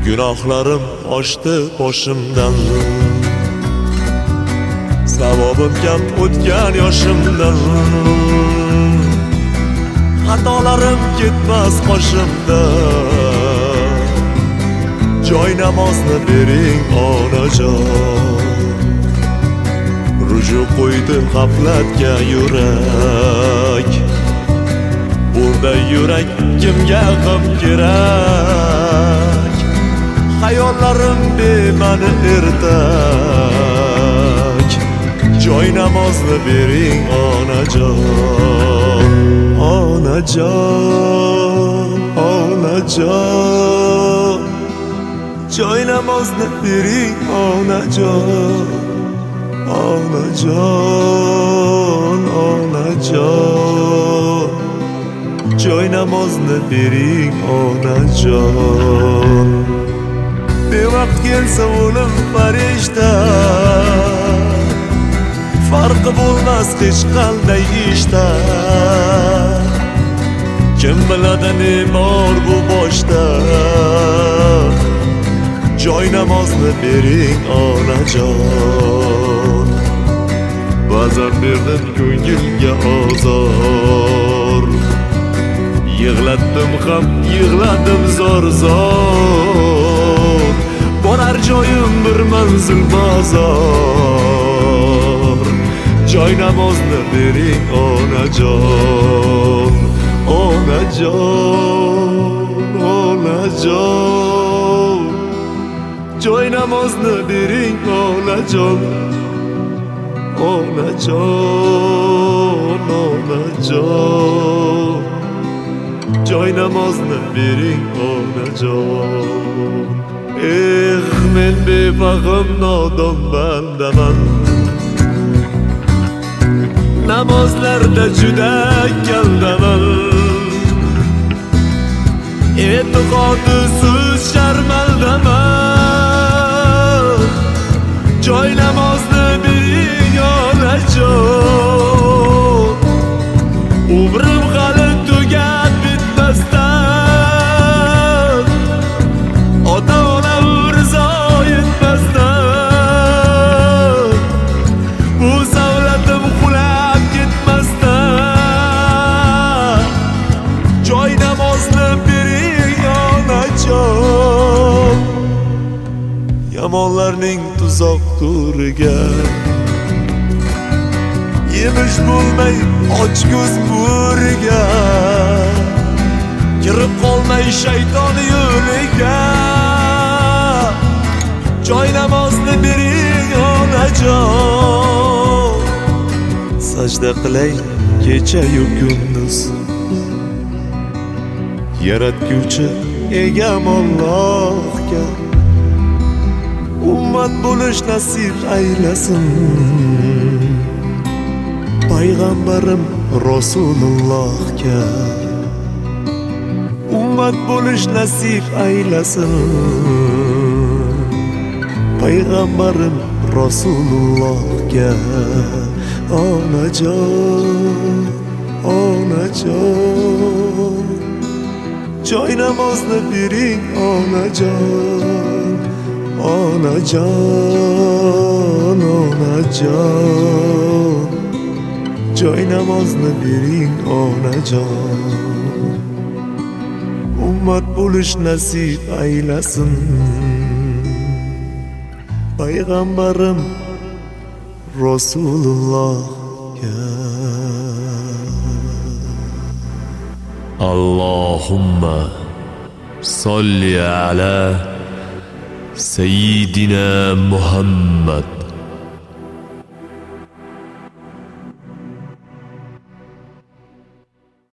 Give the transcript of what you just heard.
Gunohlarim oshdi boshimdan, savobim kam o'tgan yoshimdan. Xatolarim ketmas qoshimdan, joy namozni bering onajon. Ruju qo'ydi g'aflatga yurak, bunday yurak kimga g'am kerak? Hayollarim bema'ni ertak, joy namozni bering onajon. Onajon, onajon, joy namozni bering onajon. Onajon, onajon, joy namozni bering onajon. Bevaqt kelsa o'lim farishta, farqi bo'lmas hech qanday ishda. Kim biladi ne bor bu boshda, joy namozni bering onajon. Ba'zan berdim ko'ngilga ozor, yig'latdim ham yig'ladim zor-zor. Borar joyim bir manzil bozor, joy namozni bering onajon. Onajon, onajon, joy namozni bering onajon. Onajon, onajon, joy namozni bering onajon. Men befahim nodon bandaman, namozlarda juda kaldaman. E'tiqodisiz sharmaldaman, joy namozni bering onajon. Umrim hali tugab bitmasdan, ota-onam rizo etmasdan, bu savlatim qulab ketmasdan, joy namozni bering onajon. Yomonlarning tuzoq to'riga yemish bo'lmay och ko'z bo'riga, kirib qolmay shayton yo'liga, joy namozni bering onajon. Sajda qilay kecha-yu kunduz, yaratguvchi egam Allohga. Ummat bo'lish nasib aylasin payg'ambarim Rasulullohga. Ummat bo'lish nasib aylasin payg'ambarim Rasulullohga. Onajon, onajon, joy namozni bering onajon. Onajon, onajon, joy namozni bering onajon. Ummat bo'lish nasib aylasin payg'ambarim Rasulullohga. Allohumma solli ala Seyyidina Muhammad